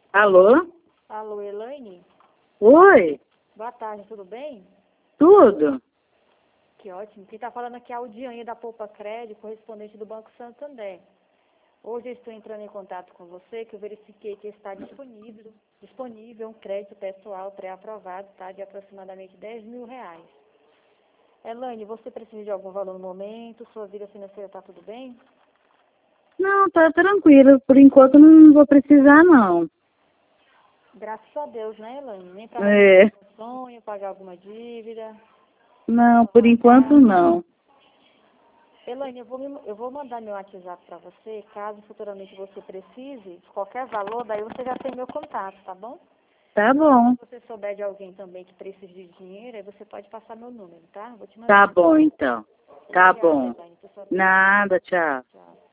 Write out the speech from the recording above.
Alô? Alô, Elaine? Oi? Boa tarde, tudo bem? Tudo? Que ótimo. Quem está falando aqui é a Audiane da Poupa Crédito, correspondente do Banco Santander. Hoje eu estou entrando em contato com você, que eu verifiquei que está disponível um crédito pessoal pré-aprovado, tá? De aproximadamente R$ 10.000. Elaine, você precisa de algum valor no momento? Sua vida financeira está tudo bem? Não, tá tranquilo. Por enquanto não vou precisar, não. Graças a Deus, né, Elaine? Nem para É. realizar um sonho, pagar alguma dívida. Não, por Uma enquanto casa. não. Elaine, eu vou mandar meu WhatsApp para você, caso futuramente você precise de qualquer valor, daí você já tem meu contato, tá bom? Tá bom. Se você souber de alguém também que precise de dinheiro, aí você pode passar meu número, tá? Vou te Tá mandar. bom, então. Tá Obrigada, bom. Elaine, por sua atenção. Nada, tchau. Tchau.